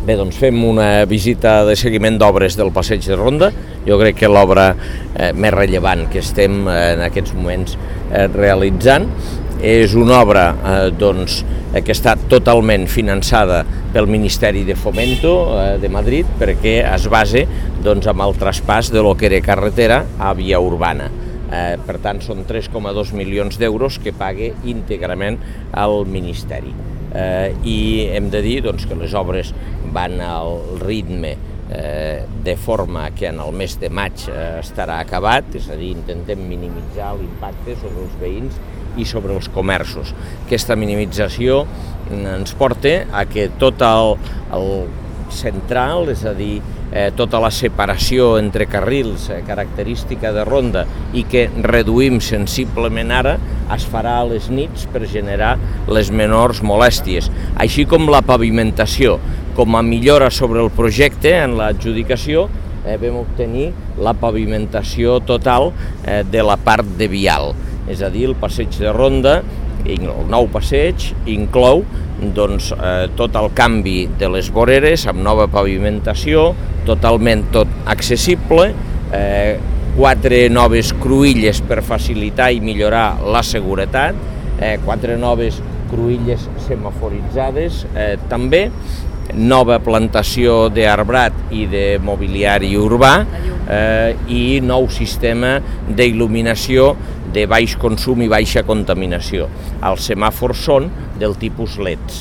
Bé, doncs fem una visita de seguiment d'obres del Passeig de Ronda. Jo crec que l'obra més rellevant que estem en aquests moments realitzant és una obra que està totalment finançada pel Ministeri de Fomento de Madrid perquè es basa amb el traspàs de lo que era carretera a via urbana. Per tant, són 3,2 milions d'euros que paga íntegrament al Ministeri. I hem de dir que les obres van al ritme de forma que en el mes de maig estarà acabat, és a dir, intentem minimitzar l'impacte sobre els veïns i sobre els comerços. Aquesta minimització ens porta a que tot el central, és a dir, tota la separació entre carrils característica de ronda i que reduïm sensiblement ara, es farà a les nits per generar les menors molèsties, així com la pavimentació. Com a millora sobre el projecte, en l'adjudicació, vam obtenir la pavimentació total de la part de vial, és a dir, el passeig de Ronda, el nou passeig, inclou tot el canvi de les voreres amb nova pavimentació, totalment tot accessible, 4 noves cruïlles per facilitar i millorar la seguretat, 4 noves cruïlles semaforitzades, també nova plantació d'arbrat i de mobiliari urbà i nou sistema d'il·luminació de baix consum i baixa contaminació. Els semàfors són del tipus LEDs,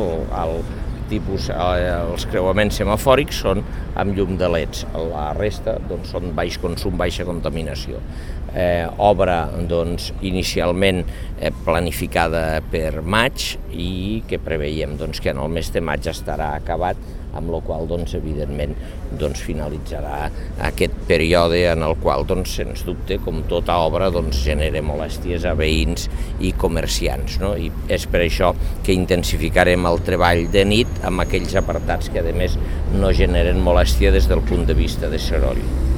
els creuaments semafòrics són amb llum de LEDs, la resta són baix consum, baixa contaminació. Obra inicialment planificada per maig i que preveiem que en el mes de maig estarà acabat, amb la qual evidentment finalitzarà aquest període en el qual sens dubte, com tota obra, genera molèsties a veïns i comerciants. I és per això que intensificarem el treball de nit amb aquells apartats que a més no generen molèstia des del punt de vista de soroll.